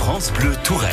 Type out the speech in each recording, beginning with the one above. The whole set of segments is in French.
France Bleu Touraine.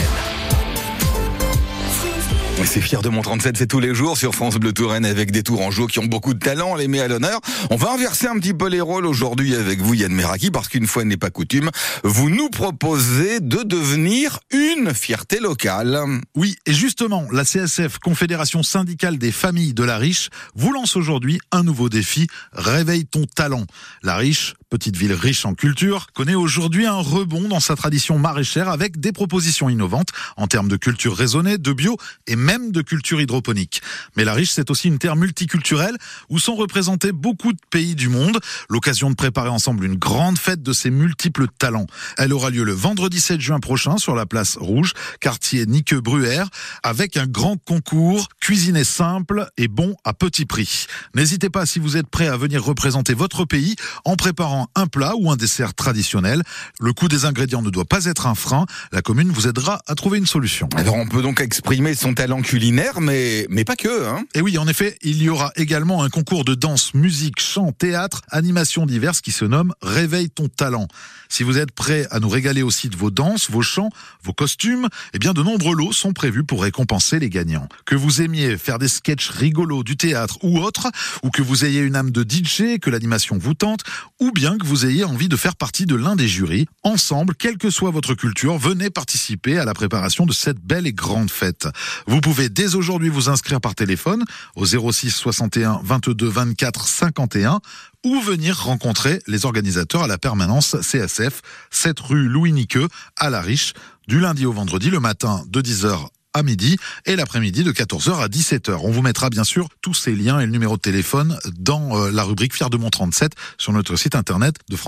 C'est Fier de mon 37, c'est tous les jours sur France Bleu Touraine avec des Tourangeaux qui ont beaucoup de talent, on les met à l'honneur. On va inverser un petit peu les rôles aujourd'hui avec vous, Yann Meraki, parce qu'une fois n'est pas coutume, vous nous proposez de devenir une fierté locale. Oui, et justement, la CSF, Confédération syndicale des familles de La Riche, vous lance aujourd'hui un nouveau défi, Réveille ton talent. La Riche, petite ville riche en culture, connaît aujourd'hui un rebond dans sa tradition maraîchère avec des propositions innovantes en termes de culture raisonnée, de bio et même de culture hydroponique. Mais La Riche, c'est aussi une terre multiculturelle où sont représentés beaucoup de pays du monde. L'occasion de préparer ensemble une grande fête de ces multiples talents. Elle aura lieu le vendredi 7 juin prochain sur la place Rouge, quartier Niqueux-Bruère, avec un grand concours cuisiné simple et bon à petit prix. N'hésitez pas, si vous êtes prêt à venir représenter votre pays en préparant un plat ou un dessert traditionnel. Le coût des ingrédients ne doit pas être un frein. La commune vous aidera à trouver une solution. Alors on peut donc exprimer son talent culinaire, mais pas que, hein. Et oui, en effet, il y aura également un concours de danse, musique, chant, théâtre, animations diverses qui se nomme Réveille ton talent. Si vous êtes prêt à nous régaler aussi de vos danses, vos chants, vos costumes, eh bien de nombreux lots sont prévus pour récompenser les gagnants. Que vous aimiez faire des sketchs rigolos, du théâtre ou autre, ou que vous ayez une âme de DJ, que l'animation vous tente, ou bien que vous ayez envie de faire partie de l'un des jurys, ensemble, quelle que soit votre culture, venez participer à la préparation de cette belle et grande fête. Vous pouvez dès aujourd'hui vous inscrire par téléphone au 06 61 22 24 51 ou venir rencontrer les organisateurs à la permanence CSF, 7 rue Louis Niqueux à La Riche, du lundi au vendredi, le matin de 10h à midi et l'après-midi de 14h à 17h. On vous mettra bien sûr tous ces liens et le numéro de téléphone dans la rubrique Fier de mon 37 sur notre site internet de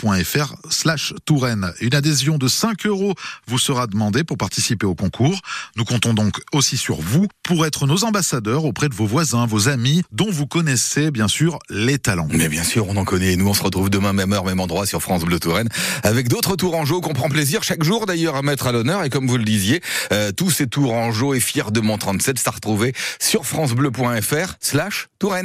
francebleu.fr/Touraine. Une adhésion de 5 € vous sera demandée pour participer au concours. Nous comptons donc aussi sur vous pour être nos ambassadeurs auprès de vos voisins, vos amis, dont vous connaissez bien sûr les talents. Mais bien sûr, on en connaît. Nous, on se retrouve demain, même heure, même endroit sur France Bleu Touraine avec d'autres Tourangeaux qu'on prend plaisir chaque jour d'ailleurs à mettre à l'honneur. Et comme vous le disiez, tous ces Tourangeaux et Fiers de mon 37, c'est à retrouver sur francebleu.fr/Touraine.